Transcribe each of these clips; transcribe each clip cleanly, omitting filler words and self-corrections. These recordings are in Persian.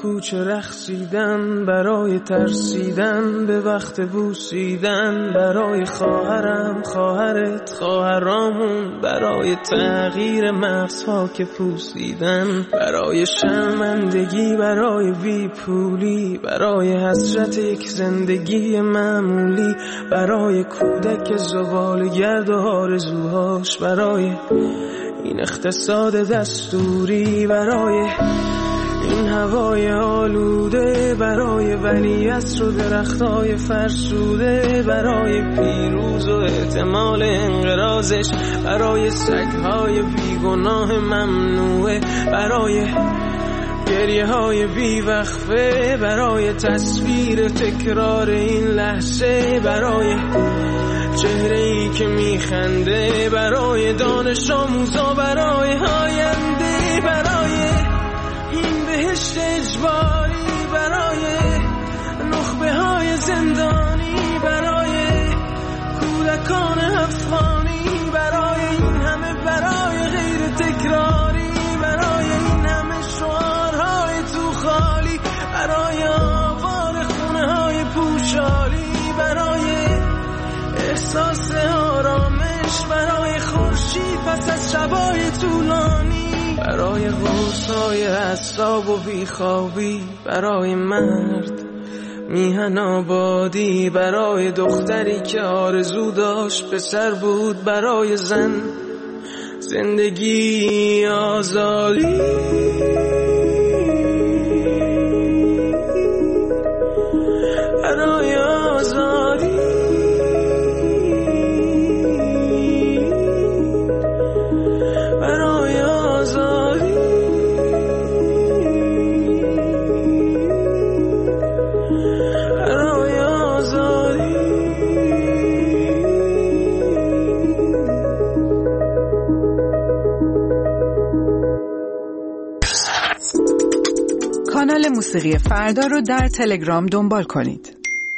کوچه رقصیدن، برای ترسیدن به وقت بوسیدن، برای خواهرم، خواهرت، خواهرامون، برای تغییر مغزها که پوسیدن، برای شرمندگی، برای بیپولی، برای حسرت یک زندگی معمولی، برای کودک زباله‌گرد و آرزوهاش، برای این اقتصاد دستوری، برای این هوای آلوده، برای ولیعصر و درختای فرسوده، برای پیروز و احتمال انقراضش، برای سگهای بیگناه ممنوعه، برای گریه های بیوقفه، برای تصویر تکرار این لحظه، برای چهره ای که میخنده، برای دانش آموزا، برای آینده، برای این بهشت اجباری، برای نخبه های زندانی، برای کودکان افغانی، برای این همه برای غیر تکراری، برای این همه شعارهای تو خالی، برای آوار خونه های پوشالی، برای احساس آرامش، برای خورشید پس از شبای طولانی، برای غوصای اعصاب و بیخوابی، برای مرد میهن آبادی، برای دختری که آرزو داشت پسر بود، برای زن زندگی آزادی، برای آزادی، برای آزادی، برای آزادی. کانال موسیقی فردا رو در تلگرام دنبال کنید.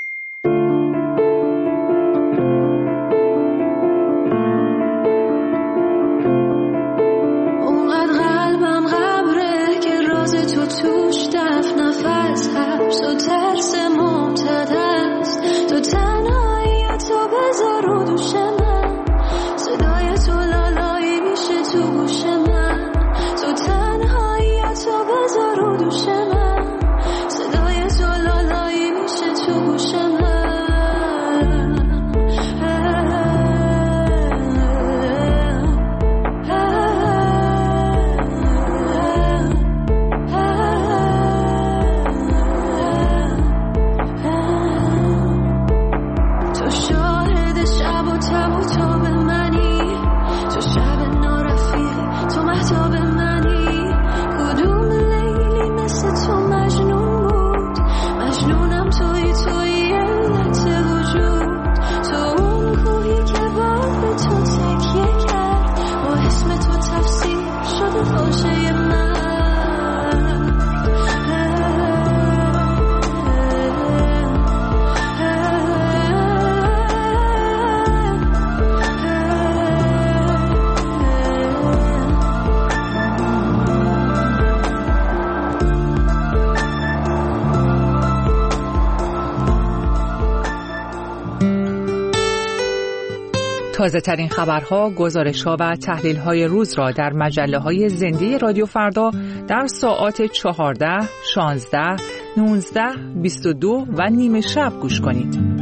تازه ترین خبرها، گزارش‌ها و تحلیل‌های روز را در مجله‌های زنده رادیو فردا در ساعات 14، 16، 19، 22 و نیمه شب گوش کنید.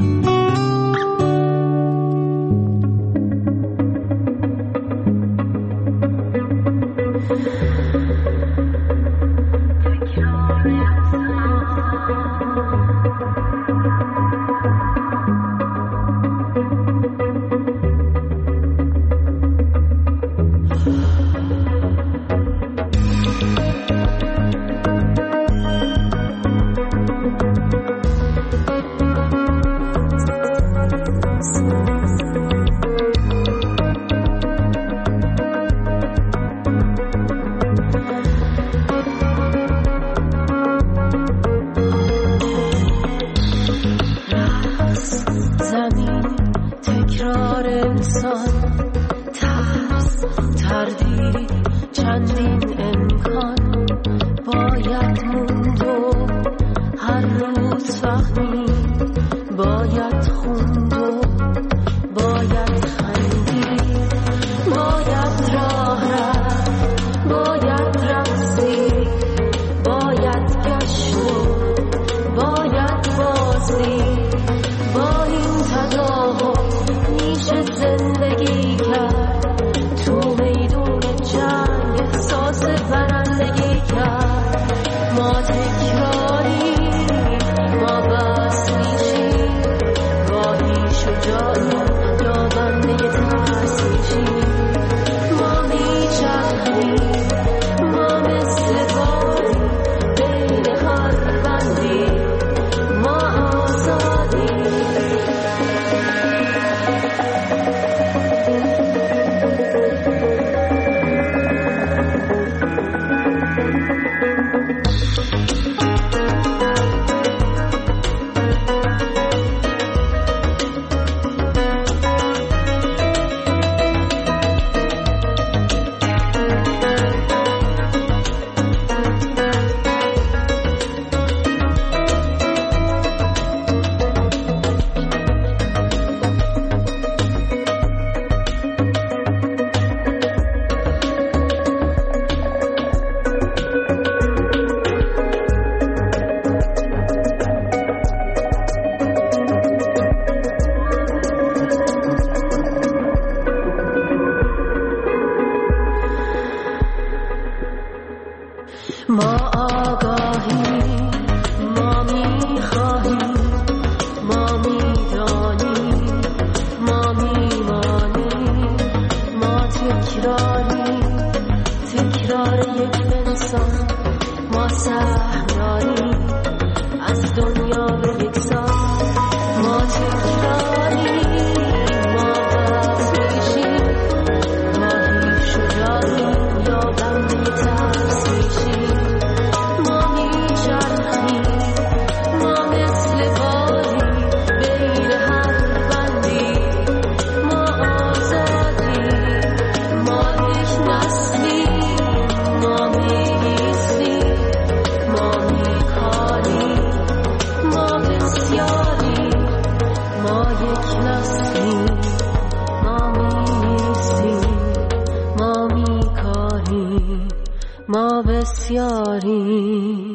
ما آگاهیم، ما میخواهیم، ما میدانیم، ما میمانیم، ما تکراریم، تکرار یک انسان، ما سهم داریم از دنیا به یک سان، ما تکراریم، ما بازمیشیم، ما حیف شجاعیم یا بنده ترسیشیم، ما میچرخیم، ما مثل بادیم بین هر بندی، ما آزادیم، ما یک نسلیم، ما میلیسیم، ما میکاریم، ما بسیاریم، ما یک نسلیم، ما میلیسیم، ما میکاریم، ما بسیاریم.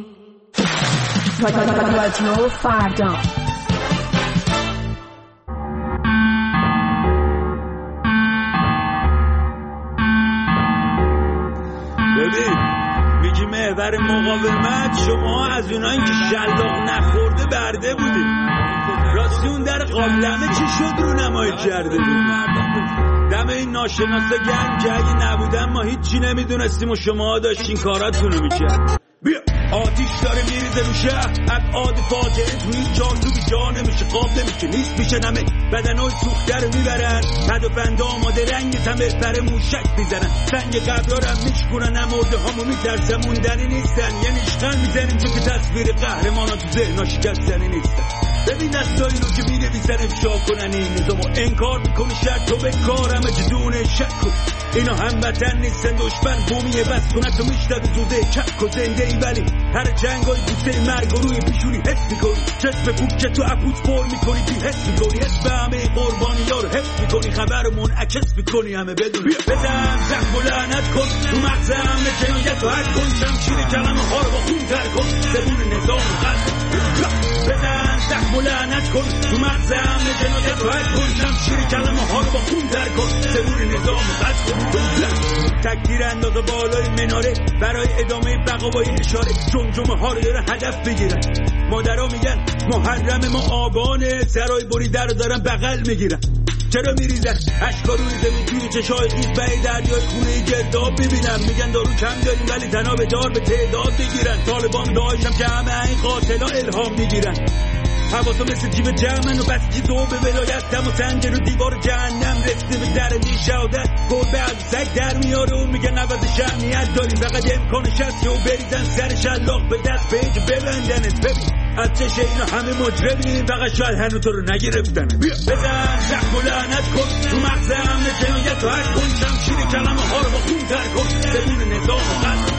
رادیو فردا. ببین میگی محور مقاومت، شما از اونایی که شلاق نخورده برده بودید. راستی اون در قابلمه چی شد رو نمایی کرده بود؟ دم این ناشناسا گرم که اگه نبودن ما هیچی نمیدونستیم و شما داشتین کاراتونو میکرد. بیا آتیش داره میریزه رو شهر، ابعاد فاجعه تو این جان تو بی جا نمیشه، قاب نمیشه، نیست میشه نمه بدنای سوخته رو میبرن، پد و بند آماده رنگ تمه پر موشک میزنن، سنگ قبرارم میشکنن، نمورده هامو میترسن، موندنی نیستن، یه نیشخن میزنیم چون که تصویر قهرمانا تو ذهنا شکستنی نیستن. ببین دستایی رو که می‌نویسن افشا کنن این نظامو انکار میکنی، شرط تو به کارمه جدونه شک کن، اینا هموطن نیستن، دشمن بومیه بس کنت و میشتد زوده کک و زنده ای، ولی هر جنگای بوسه مرگ و روی پیشونی حس میکنی، چشم پوک که تو اپوت پر میکنی بی حس میکنی، اسم همه قربانی ها رو حفظ میکنی، خبر رو منعکس میکنی همه بدون بزن زخم و لعنت کن تو مغز همه جنایت و حد کن، شمشیر کلمه ها رو با خون تر کن، زبون نظام قلب بزن زخم و لعنت کن تو مغز همه جنایت و حد کن، شمشیر کلمه ها رو با خون تر کن، زبون نظام قلب کن، تکتیر اندازه بالای مناره برای ادامه بقا با این اشاره، جمجمه ها رو داره هدف بگیرن، مادرها میگن محرم ما آبانه، سرای بریده رو دارن بغل میگیرن، چرا میریزن اشکا روی زمین توی چشای خیز به دریای خونه گرداب ببینم، میگن دارو کم داریم ولی تنها به دار به تعداد بگیرن، طالبان داشتم که همه این قاتلا الهام میگیرن، حواسا مثل جیب جمعن و بسیجی دو به ولایت دم و سنجر و دیوار جهنم رسته به درجه شهادت، گربه از سگ در میاره و میگن عوض شهنیت داریم، فقط امکانش هست که او بریزن سر شلاق به دست پیج ببندنت، ببین از چشه اینا همه مجرمین، فقط شاید هنو تو رو نگرفتن، بزن زخم و لعنت کن تو مغز همه جنایت و حد کن، شمشیر کلمه ها رو با خون تر کن، زبون نظام قلب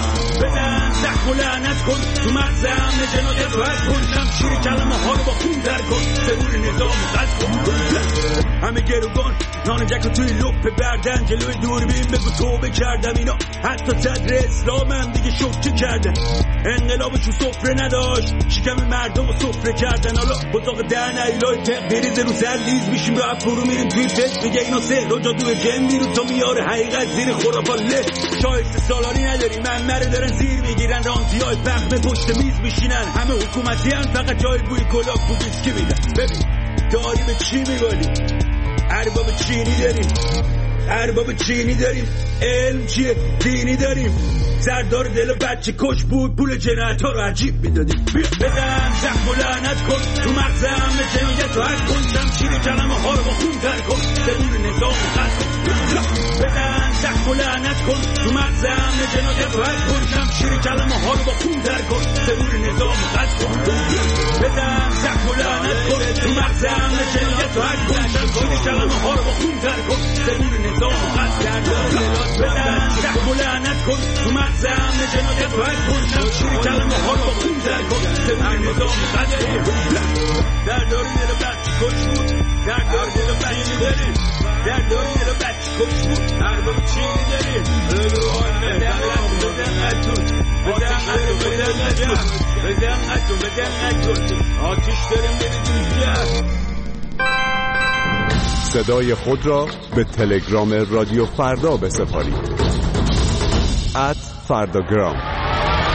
بزن زخم و لعنت کن تو مغز همه جنایت و حد کن، شمشیر کلمه ها رو با خون تر کن، زبون نظام قلب کن، همه گروگان نان جک توی لپ بردن، جلوی دوربین بگو توبه کردم، اینا حتی صدر اسلام هم دیگه شوکه کردن، انقلابشون سفره نداشت شکم مردم رو سفره کردن، حالا بطاق دهن ایلای تق بریزه رو سر لیز میشیم به افرو میریم توی فکر، میگه اینا سهر و جادو جن میرون تا میاره حقیقت زیر خرافات له، شایسته سالاری نداری منمره دارن زیر میگیرن، رانتی های پخمه پشت میز میشینن، همه حکومتی هم فقط جای بوی کلاک بو ویسکی میدن، ببین داری به چی میبالی؟ ارباب چینی داریم، ارباب چینی داریم، علم چیه؟ دینی داریم، سردار دل و بچه کش بود، پول جنایت ها رو عجیب میدادیم، بزن زخم و لعنت کن تو مغز همه جنایت و حد کن، شمشیر کلمه ها رو با خون تر کن، زبون نظام قلب بزن زخم و لعنت کن تو مغز همه جنایت و حد کن، شمشیر کلمه ها رو با خون تر کن، زبون نظام قلب بزن زخم و لعنت کن تو مغز همه جنایت و حد کن، شمشیر کلمه ها رو با خون تر کن، زبون نظام قلب بزن زخم و لعنت کن تو مغز همه جنایت و حد کن، شمشیر کلمه ها رو با خون تر کن، زبون نظام قلب در داری دل بچه کش بود، در داری دل بچه داریم، در داری دل بچه کش بود، ارباب چینی داریم، بگو آنه بدن اتون آتیش داریم میرید صدای خود را به تلگرام رادیو فردا بسپارید @فرداگرام.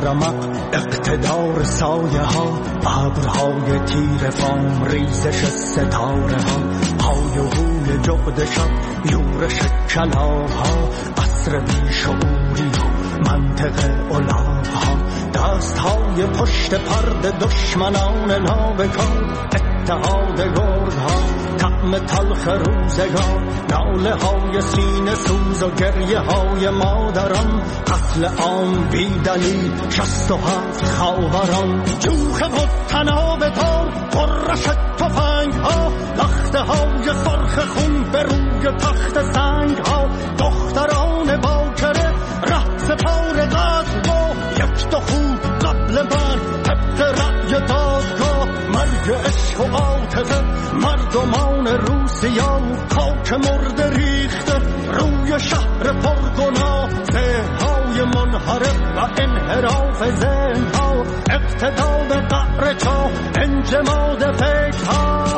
رمق اقتدار سایه ها، ابرهای تیر فام ریزش ستاره ها، های و هوی جغد شب یورش کلاغ ها، عصر بیشعوری ها، منطق الاغ ها، دست های پشت پرد دشمنان نابکار، اتحاد گرد ها، طعم تلخ روزگار، ناله های سینه سوز و گریه های مادران، قتل عام بیدلیل 67 خاوران، جوخه و تناب تار قرش تفنگ ها، لخته های سرخ خون به روی تخت سنگ ها، دختران باکره رقص پار قتل ها، یک دو خوب قبل مرگ طبق رأی دادگاه، مرگ عشق و عاطفه مردمان روسیا، خاک مرده ریخته روی شهر پرگناه، ذهن‌های منحرف و انحراف ذهن‌ها، اقتدار قعر چاه، انجماد فکرها.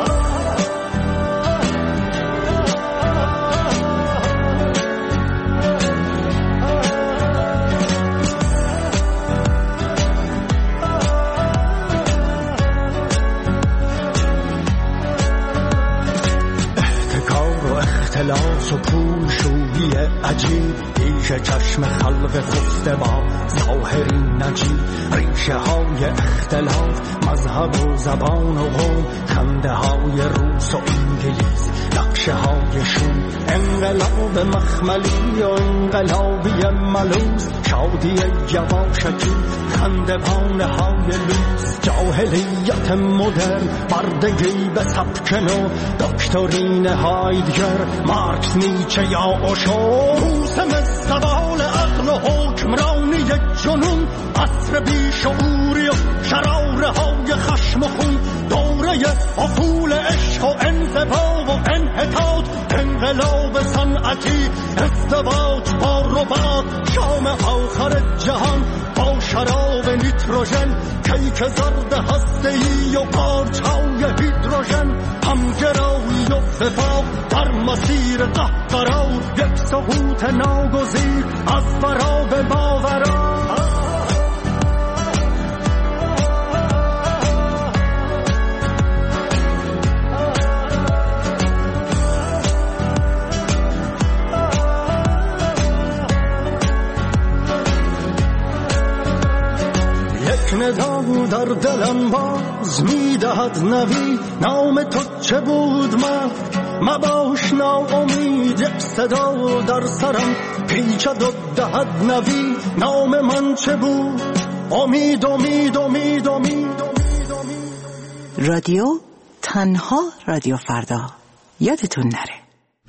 اختلاس و پول شویی عجیب، پیش چشم خلق خفته با ظاهری نجیب، ریشه های اختلاف مذهب و زبان و قوم، خنده های روس و انگلیس، نقشه های شوم، انقلاب مخملی و انقلابی ملوز، شادی یواشکی خندوانه های لوز، جاهلیت مدرن بردگی به سبک نو، دکترین هایدگر مارکس نیچه یا اوشو، موسم زوال عقل و حکمرانی جنون، عصر بیشعوری و شراره های خشم و خون، دوره افول عشق و انزوا و انحطاط، انقلاب صنعتی، ازدواج با رباط، شام آخر جهان با شراب نیتروژن، کیک زرد هسته‌ای و قارچ‌های هیدروژن، همگرایی و وفاق در مسیر قهقرا، یک سقوط ناگزیر از فراب باورا. ندا در دلم باز میدهد نوی، نام تو چه بود مباش ناامید، یک صدا در سرم پیچد و دهد نوی، نام من چه بود؟ امید امید امید امید. رادیو تنها رادیو فردا، یادتون نره.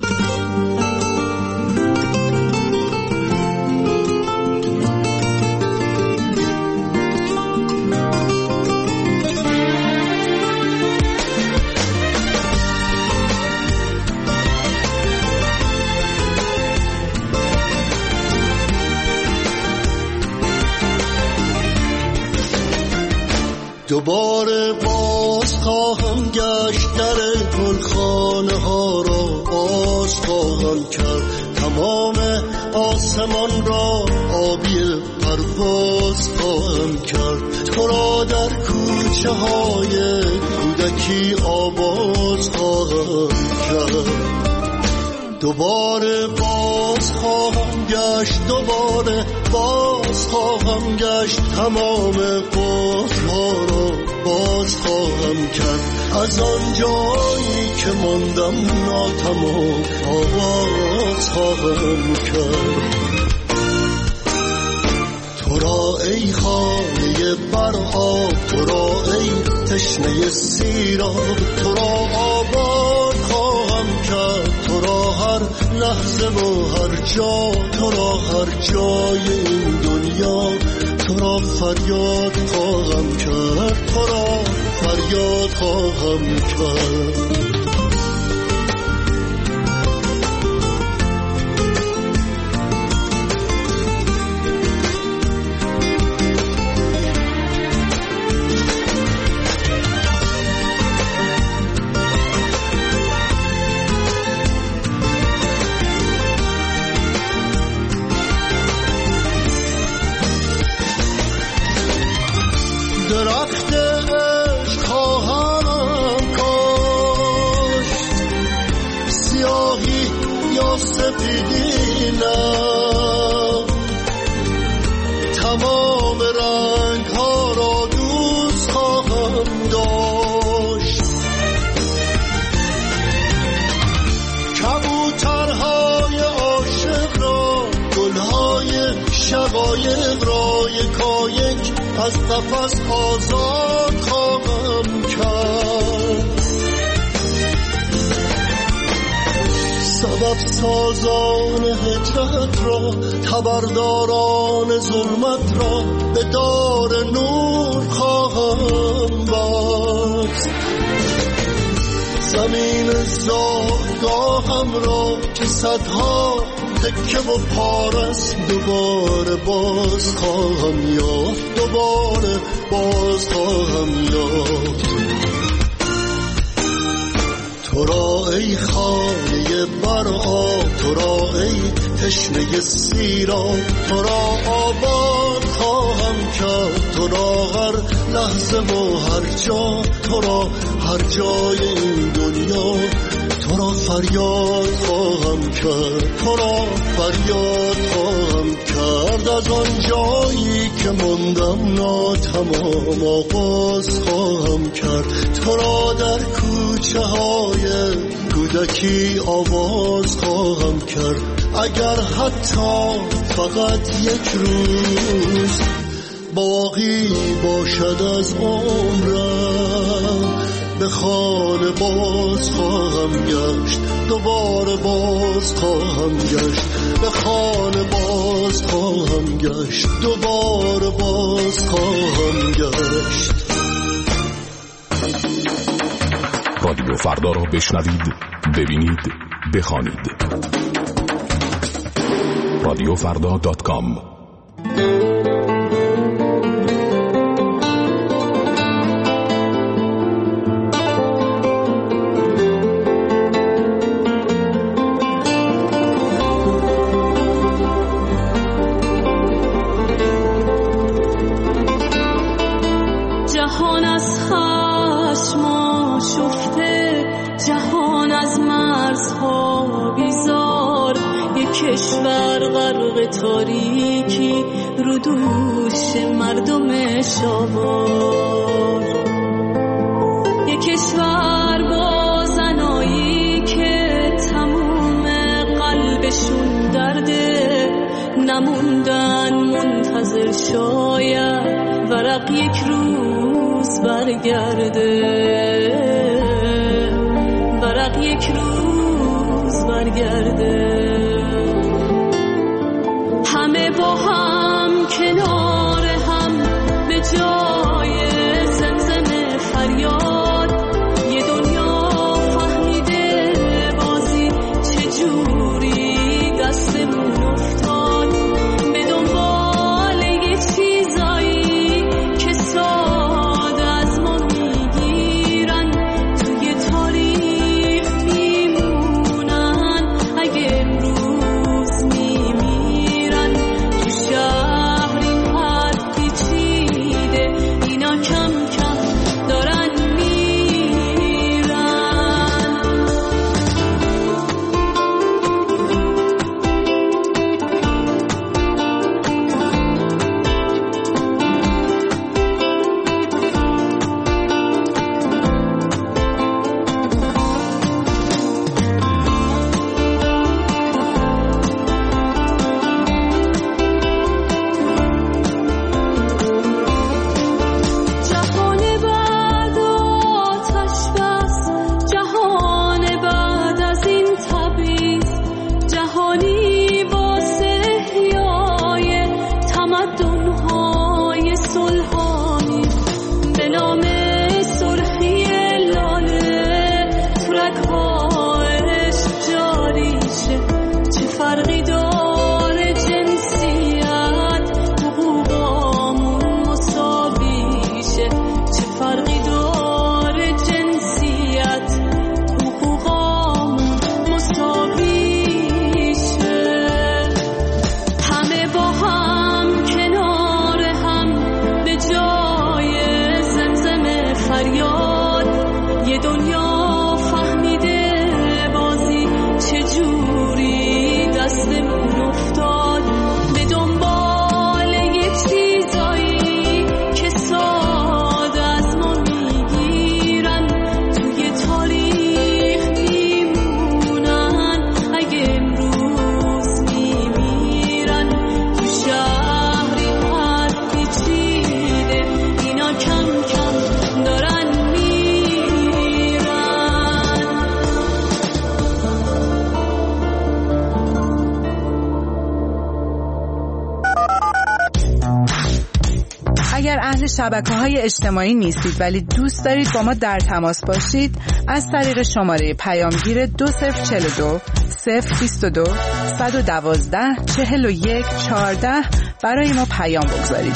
دوباره باز خواهم گشت، در گلخانه ها را باز خواهم کرد، تمام آسمان را آبی پرواز خواهم کرد، تو را در کوچه های کودکی آواز خواهم کرد. دوباره باز خواهم گشت، دوباره باز خواهم گشت، تمام قفل‌ها را باز خواهم کرد، از آن جایی که ماندم ناتمام آواز خواهم کرد. تو را ای خانه برآب، تو را ای تشنه سیراب، تو را آباد خواهم کرد، تو را هر لحظه و هر جا، تو را هر جای این دنیا، تو را فریاد خواهم کرد، تو را فریاد خواهم کرد. از قفس آزاد خواهم کرد. سبب سازان هجرت را، خبرداران ظلمت را به دار نور خواهم بست. زمین زادگاهم را که صدها تکه و پارست دوباره باز خواهم یافت، دوباره باز خواهم یافت. تو را ای خانه برآب، تو را ای تشنه سیراب، تو را آباد خواهم کرد. تو را هر لحظه و هر جا، تو را هر جای این دنیا، تو را فریاد خواهم کرد. تو را فریاد خواهم کرد. از آن جایی که ماندم ناتمام آغاز خواهم کرد. تو را در کوچه های کودکی آواز خواهم کرد. اگر حتی فقط یک روز باقی باشد از عمرم، به خانه باز خواهم گشت، دوباره باز خواهم گشت. به خانه باز خواهم گشت، دوباره باز خواهم گشت. رادیو فردا را بشنوید، ببینید، بخوانید. radiofrda.com. جهان از خشم آشفته، جهان از مرزها بیزار، یک کشور غرق تاریکی رو دوش مردم شاوار. یک کشور با زنایی که تموم قلبشون درده، نموندن منتظر شاید ورق یک روز برگرده، ورق یک روز برگرده. همه با هم کنار هم به جای زمزم فریاد، یه دنیا فهمیده بازی چجوری دستمون افتاد. به دنبال یه چیزایی که ساده از ما میگیرن، توی تاریخ میمونن. اگه امروز میمیرن تو شهر این حد پیچیده، اینا کم کم دارن میرن. جهان بعد آتش بس، جهان بعد از این تبریز، جهانی واسه احیای تمدن‌های صلحانی، به نام سرخی لاله تو رگ‌ها عشق جاری شه. چه فرقی داره جنسیت، حقوقامون مساوی شه. چه فرقی داره جنسیت، حقوقامون مساوی شه. همه با هم کنار هم به جای زمزم فریاد، یه دنیا فهمیده بازی چجوری دستمون افتاد. به دنبال یه چیزایی که ساده از ما میگیرن، توی تاریخ میمونن. اگه امروز میمیرن تو شهری حد پیچیده، شبکه‌های اجتماعی نیستید ولی دوست دارید با ما در تماس باشید، از طریق شماره پیامگیر 2042 022 112 41 14 برای ما پیام بگذارید.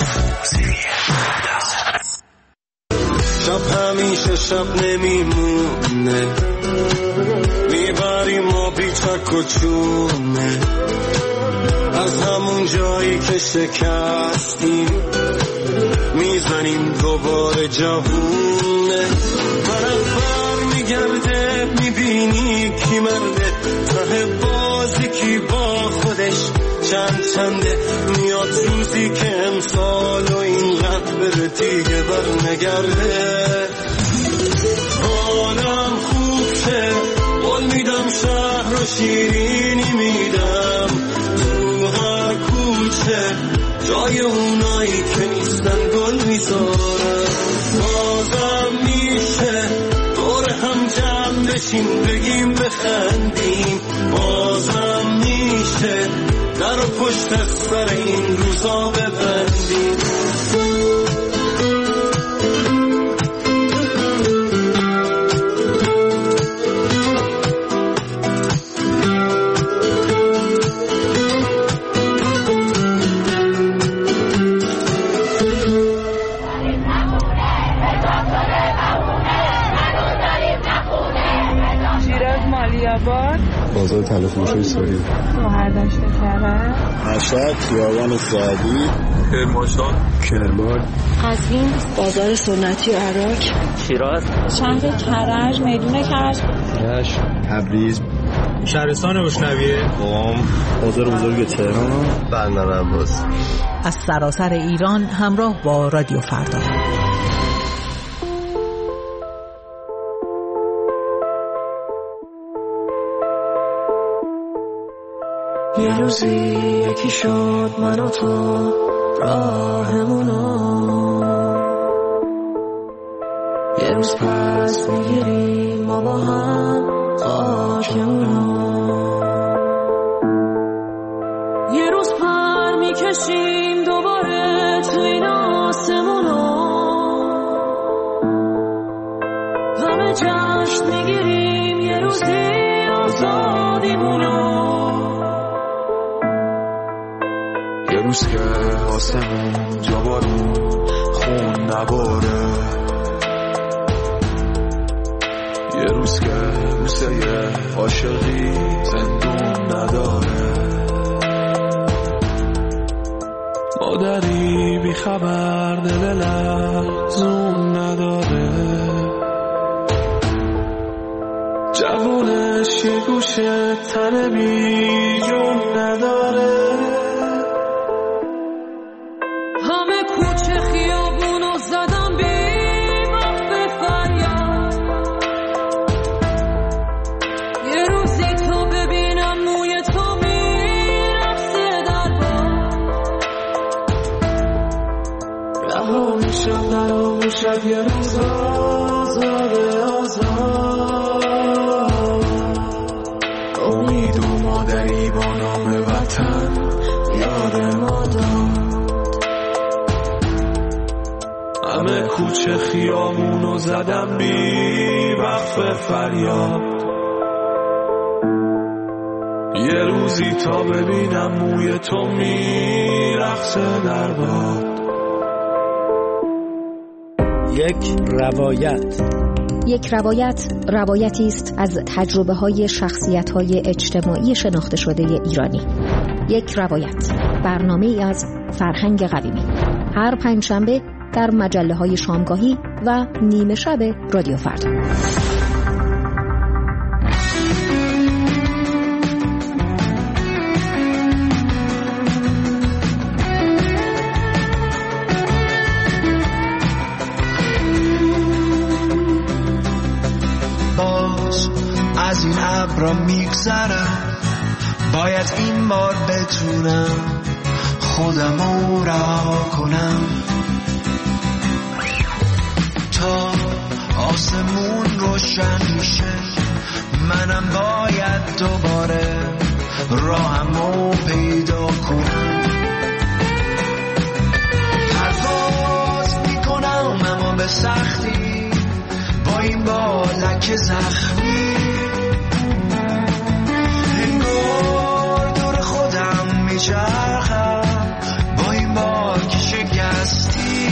شب همیشه شب نمیمونه، میبریم ما بیچک و چونه، از همون جایی که شکستیم میزنیم دوباره جوونه. طرف میگرده میبینی کی مرده، ته بازی کی با خودش چنده، میاد روزی که امسال و اینقدر بره دیگه بر نگرده. حالم خوب شه، قول میدم شهر رو شیرینی میدم، تو هر کوچه جای اونایی که نیستن گل میذارم. بازم میشه دور هم جمع بشیم بگیم بخندیم، بازم میشه در و پشت سر این روزا ببندیم. بازار تلفروشی سوری، شهردشت کرج، مشهد، خیابان سعدی، کرمانشاه، کرمان، قزوین، بازار سنتی عراق، شیراز، شهر کرج، میدون کرج، رشت، تبریز، شهرستان روشنویه، قم، بازار بزرگ تهران، بندر عباس. از سراسر ایران همراه با رادیو فردا. یه روزی یکی شد من و تو راهمونو، یه روز پس میگیریم ما با هم خاکمونو، یه روز پر میکشیم دوباره تو این آسمونو، همه جشن میگیریم یه روزی آزادیمونو، یه روز که آسمون جا بارون خون نباره، یه روز که روزه عاشقی زندون نداره، مادری بی خبر دل لحظون نداره، جوونش یه گوشه تن بی جون نداره، همه کوچه خیابونو زدم بی وقت فریاد، یه روزی تو ببینم موی تو میرقصه در باد، رها میشم در آغوشت یه روز آزاده آزاد، امید و مادری با نام وطن یاد ما داد، همه کوچه خیابونو زدم بی وقف فریاد، یه روزی تا ببینم موی تو میرقصه در باد. یک روایت روایتی است از تجربه‌های شخصیت‌های اجتماعی شناخته شده ایرانی. یک روایت، برنامه‌ای از فرهنگ قویمی، هر پنجشنبه در مجله‌های شامگاهی و نیمه شب رادیو فردا. از این ابرا میگذرم، باید این بار بتونم خودمو رها کنم، تا آسمون روشن میشه منم باید دوباره راهمو پیدا کنم. پرواز میکنم لکه زخمی انگار دور خودم میچرخم با این باک شکستی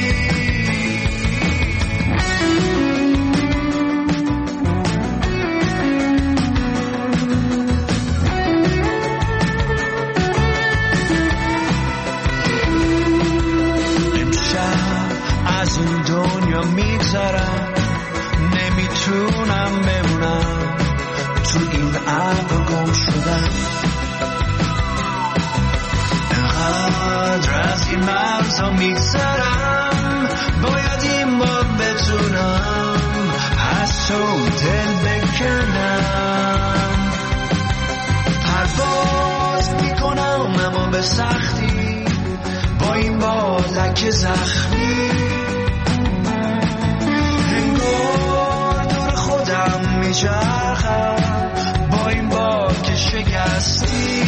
از این دنیا میگذرم نمیتونم بمونم تو این ابر گم شدم انقدر از این مرزا میگذرم باید این بار بتونم از تو دل بکنم پرواز میکنم اما به سختی با این بار لکه زخمی انگار دور خودم میچرخم با این بار که شکستی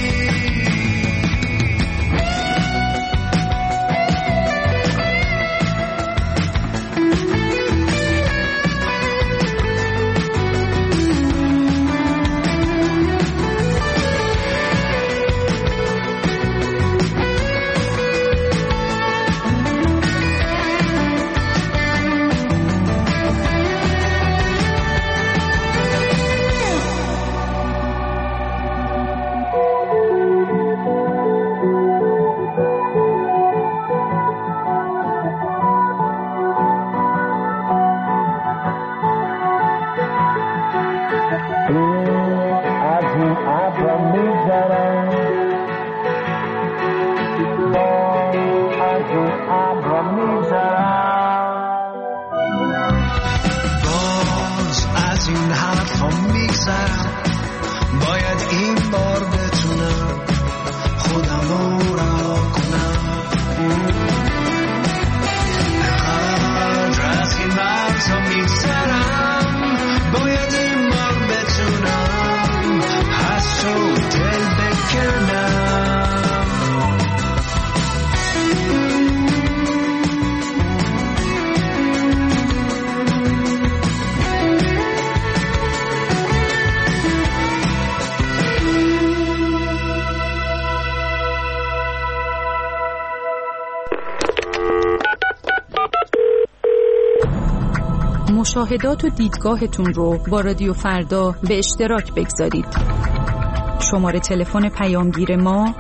مشاهدات و دیدگاهتون رو با رادیو فردا به اشتراک بگذارید. شماره تلفن پیامگیر ما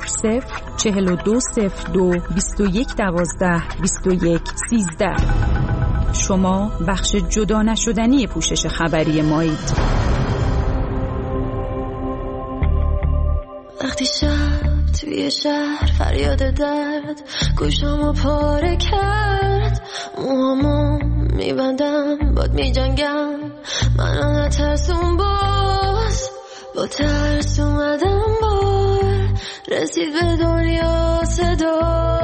00420221122113. شما بخش جدا نشدنی پوشش خبری مایید. وقتی شب توی شهر فریاد درد گوشامو پاره کرد موهامو میبندم باد میجنگم من آنها ترسون باز با ترس اومدم بار رسید به دنیا صدا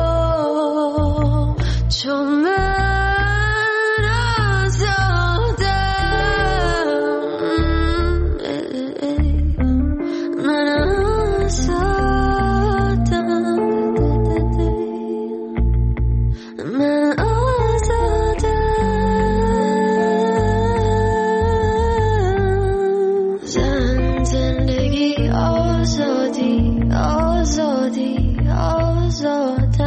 چون من آزادم من آزادم من زندگی آزادی آزادی آزادم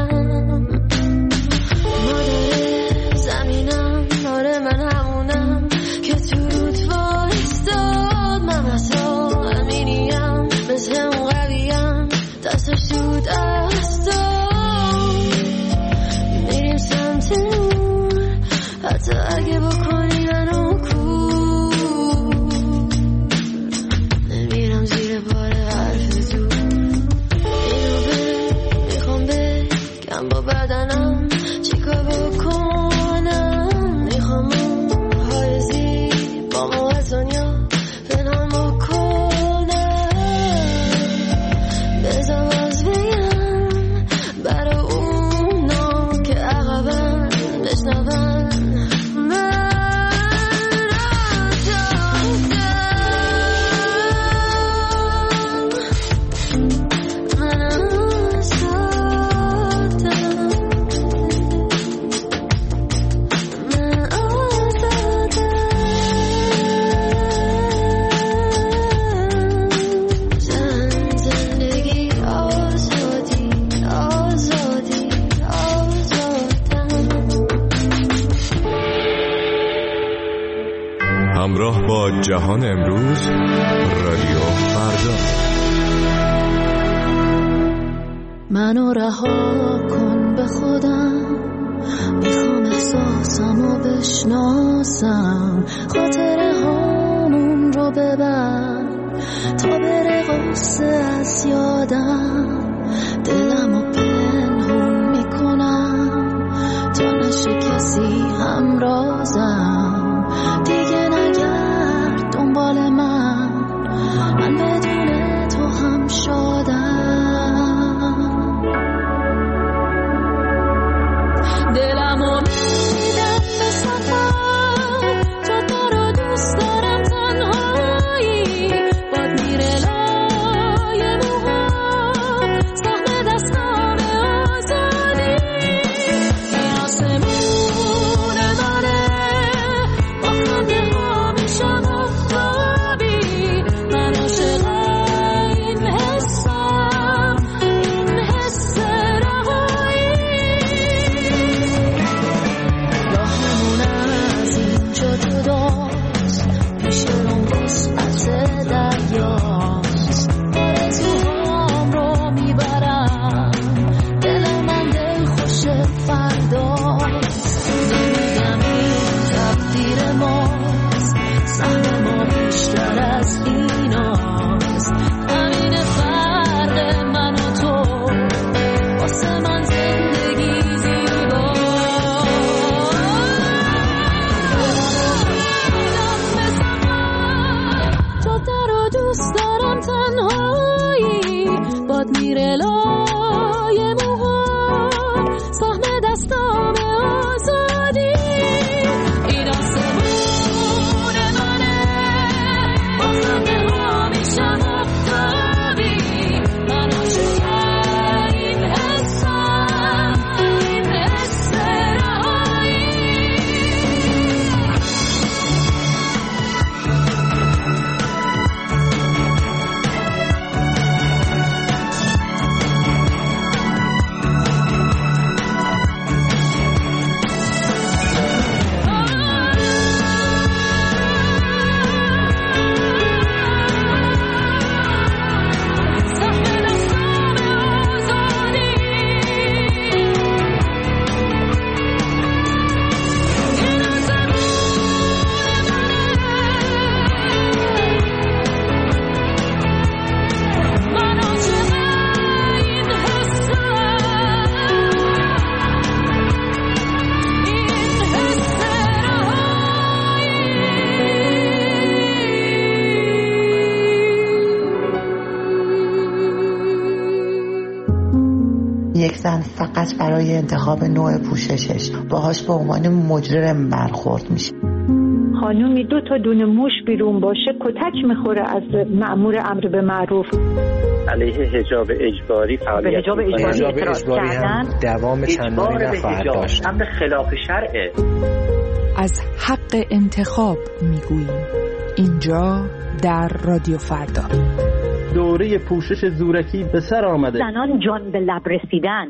همراه با جهان امروز، رادیو فردا. منو رها کن به خودم، میخوام احساسمو بشناسم، خاطره هامون رو ببر تا بره غصه از یادم، دلمو پنهون میکنم تا نشه کسی همرازم، دیگه نگرد دنبال من بدون تو هم شادم، دلمو میدم به سفر، جاده رو دوست دارم تنهایی، باد میره لای موهام، سهم دستام آزادی، این آسمون منه، با خنده ها میشم آفتابی، من عاشق این حسم، این حس رهایی، راهمون از اینجا جداست، پیش اون وسعت دریاست، آرزوهام رو میبرم، دل من دل خوش فرداست، نمیگم این تقدیر ماست، سهم ما بیشتر از ایناست، همین فرق من و تو، واسه من زندگی زیباست، جاده رو دوست دارم تنهایی، باد میره لای موهام، سهم دستام آزادی، این آسمون منه، با خنده ها میشم آفتابی، من عاشق این حسم، این حس رهایی. یک زن فقط برای انتخاب نوع پوششش باهاش به عنوان مجرم برخورد میشه. خانومی 2 تا دونه موش بیرون باشه کتک میخوره از مأمور امر به معروف. علیه حجاب اجباری فعالیت حجاب اجباری هم دوام چندانی نخواهد داشت. هم به خلاف شرعه. از حق انتخاب میگوییم اینجا در رادیو فردا. دوره پوشش زورکی به سر آمده. زنان جان به لب رسیدن.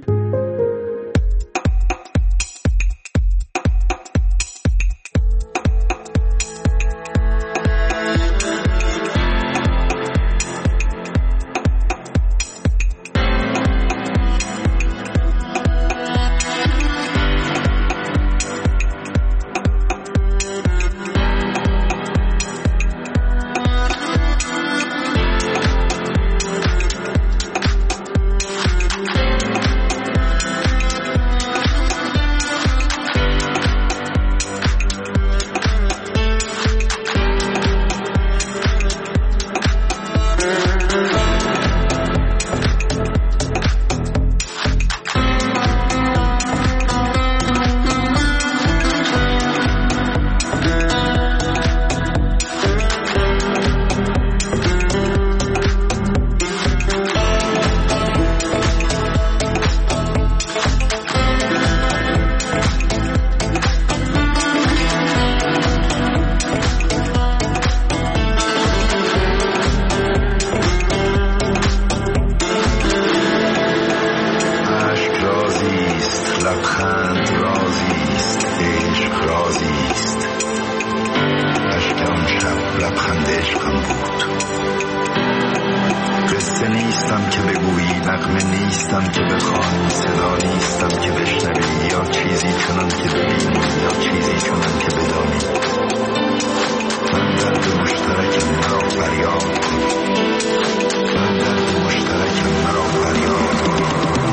لبخند عشقم بود. قصه نیستم که بگویی، نغمه نیستم که بخوانی، صدا نیستم که بشنوی، یا چیزی چنان که ببینی یا چیزی چنان که بدانی. من درد مشترک مرا فریاد کن، من درد مشترک مرا فریاد کن.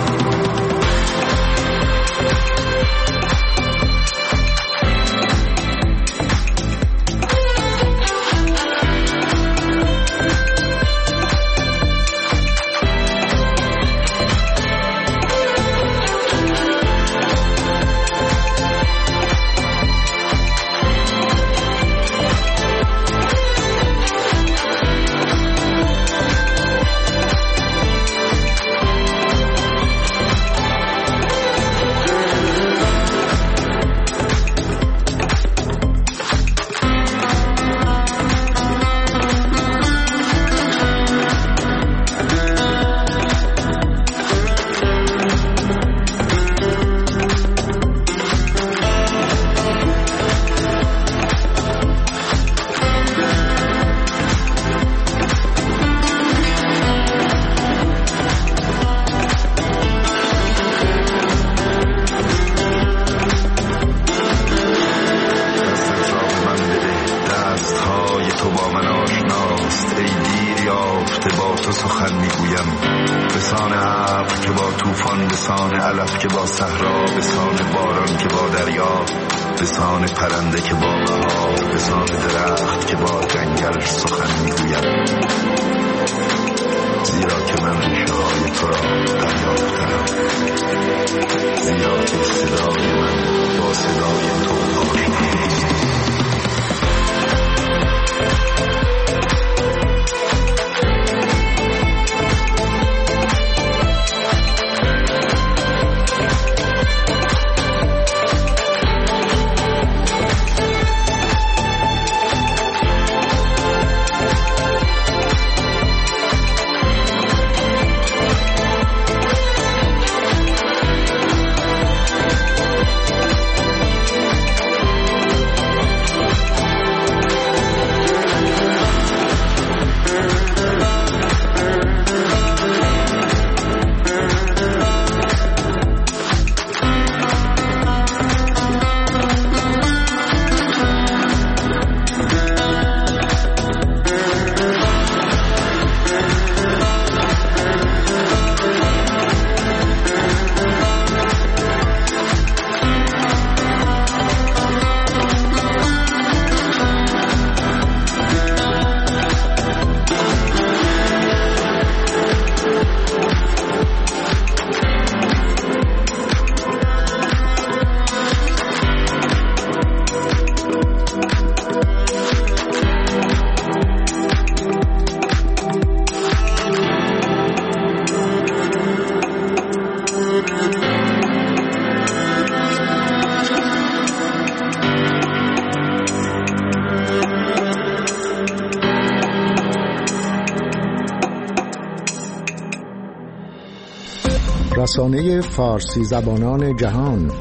رسانه فارسی زبانان جهان،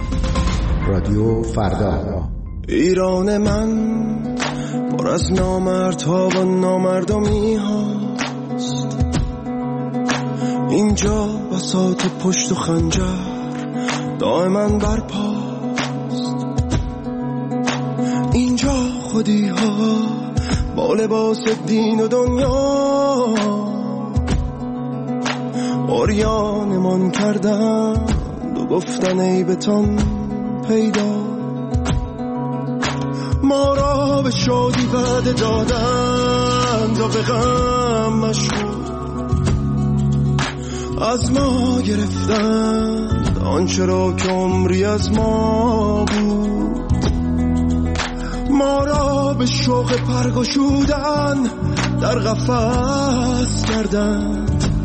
رادیو فردا. ایران من پر از نامردها و نامردمی هاست، اینجا بساط پشت و خنجر دائما برپاست، اینجا خودی ها با لباس دین و دنیا عریانمان کردند و گفتن عیبتان پیدا، ما را به شادی وعده دادند و به غم مشغول، از ما گرفتند آنچه را که عمری از ما بود، ما را به شوق پرگشودن در قفس کردند،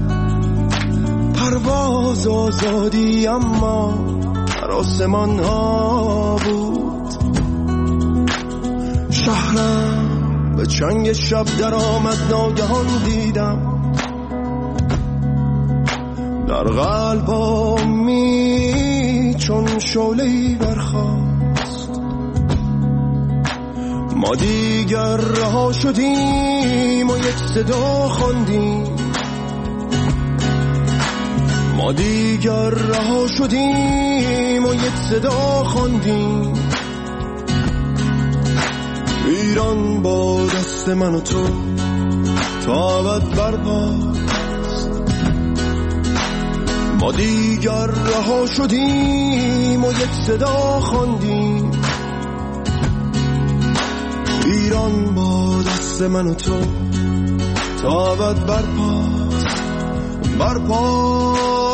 پرواز آزادی اما در آسمان ها بود، شهرم به چنگ شب در آمد ناگهان دیدم، در قلبم چون شعله‌ای برخاست، ما دیگر رها شدیم و یک صدا خواندیم، ما دیگر رها شدیم و یک صدا خواندیم. ایران با دست من و تو تا ابد برپاست. ما دیگر رها شدیم و یک صدا خواندیم. ایران با دست من و تو تا ابد برپاست، برپاست.